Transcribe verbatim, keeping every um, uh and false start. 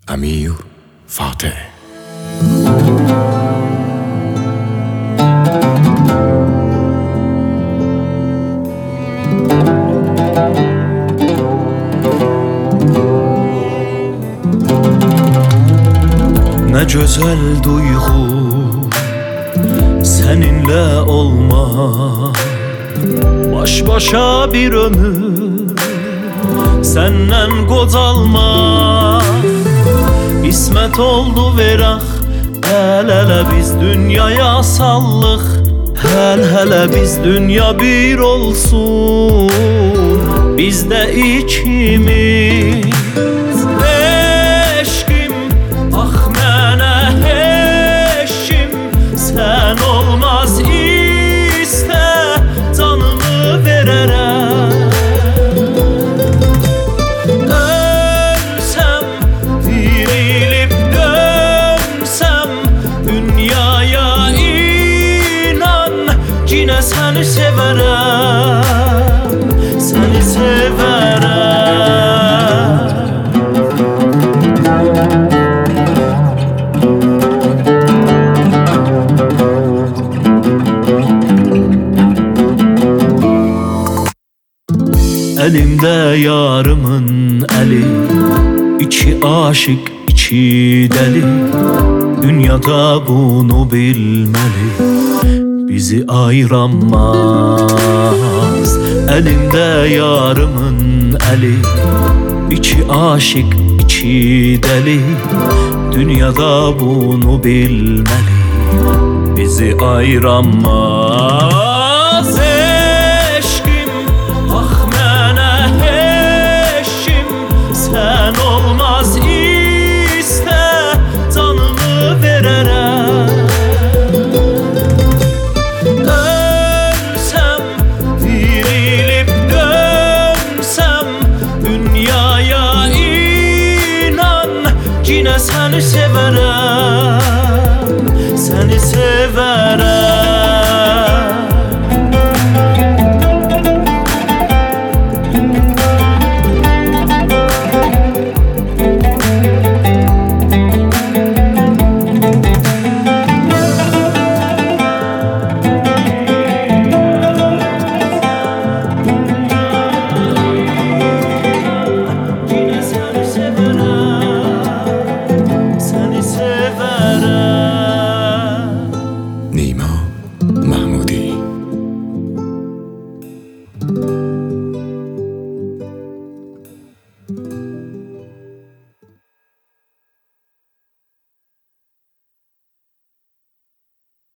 Amir Fatih. Ne güzel duygu seninle olmak, baş başa bir ömür senden qocalmak. İsmet oldu veraq el ele biz dünyaya sallıq, hel hele biz dünya bir olsun, bizde ikimiz. Eşkim ah mənə eşkim, sen olmaz iste canımı verərəm. Ölsem dirilip dönsem dünyaya inan, yine seni severəm, seni severəm. Elimde yarımın eli, iki aşık iki deli, dünyada bunu bilmeli, bizi ayıramaz. Elimde yarımın eli, iki aşık iki deli, dünyada bunu bilmeli, bizi ayıramaz. Sen olmaz iste canımı verərəm. Ölsem dirilip dönsem dünyaya inan, yine seni severəm, seni severəm.